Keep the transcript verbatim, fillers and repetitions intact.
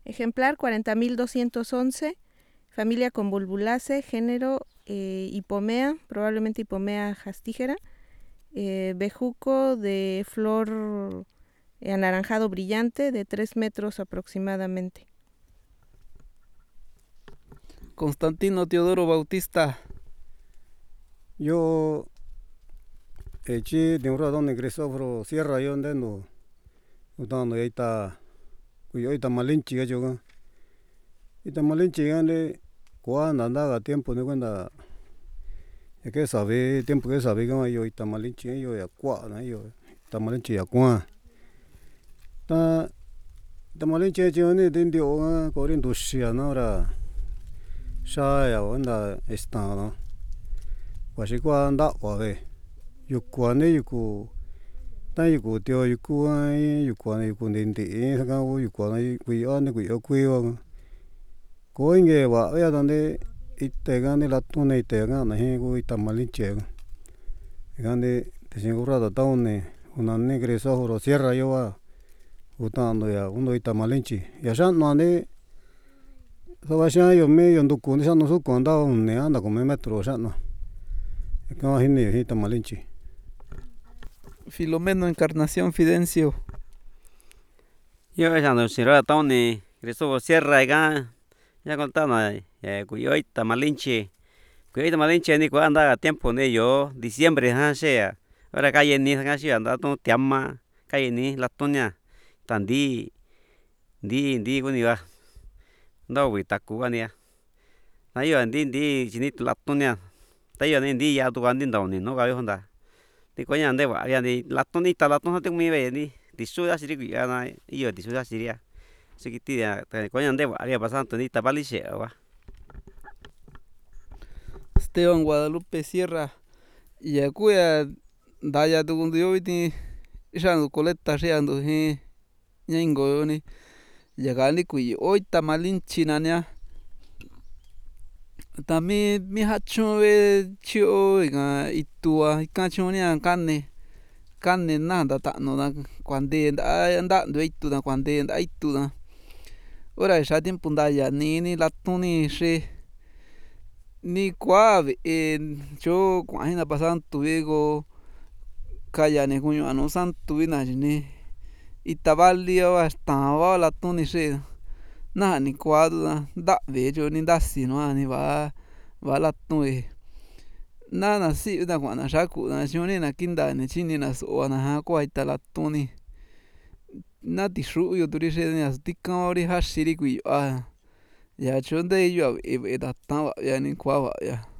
Ejemplar cuarenta mil doscientos once, familia Convolvulaceae, género eh, Hipomea, probablemente Hipomea jastigera, eh, bejuco de flor eh, anaranjado brillante de tres metros aproximadamente. Constantino Teodoro Bautista. Yo echi de un radón Cristóforo Sierra yo ndeno utano yaita kuyo ita malinchi yo ita malinchi gane kwa nanda tiempo ne cuenta ya que sabe tiempo que sabe que yo ita malinchi yo ya kwa na yo ita malinchi ya kwa ta ita malinchi yo ne dendio ko rin dushia na ora sha ya onda esta no kwa shi kwa nda wa ve yuku ne yuku ta yuku tio yuku ai yuku ne yuku ndindi e ka wo yuku ne kui ane kui kui wa ko inge wa ya donde ite gane la tune ite gane he go ita malinche gane te singura da taune una negre sahoro sierra yo wa utando ya uno ita malinchi ya shan no ne so sha yo me yo nduku ni shan no su konda ne anda como metro shan no ka hini ita malinchi. Filomeno Encarnación Fidencio. Yo ya no sirva taune Cristóbal Sierra ga ya contaba eh cuyoita malinche cuyoita malinche ni cuando tiempo ne yo diciembre ha sea ahora calle ni ha sido anda to tiama calle ni la toña tandi di di ko ni va no wi taku ania na yo ndi ndi chini la toña ta yo ni ndi ya tu andi ndo ni no ga yo honda ti ko ya ande va ya ni la tonita la tonja te mi ve ni ti su ya siri ya na yo ti su ya siri ya sikiti ya ko ya ande va ya pasando ni ta paliche va. Esteban Guadalupe Sierra. Ya kuya daya tu kundu yo iti shanu coleta sheando he nyango yo ni ya gani kuyi oita malinchi nania tami mi hacho ve chio ga itua ikacho ni kane kane nanda ta no na kwande nda nda ndo itu na kwande nda itu na ora sha tiempo nda ya ni ni la tuni she ni kwa en yo kwa hina pasan tuvigo kaya ne kuño ano santu vina ni itavalio hasta va la tuni she na ni kwa da ve yo ni da si no ni va va la tui na na si da kwa na sha ku na yo ni na kinda ni chini na so na ha kwa ita la tuni na ti shu yo turi she ni as ti ka ori ha shiri ku a ya chonde yo e da ta ya ni kwa va ya.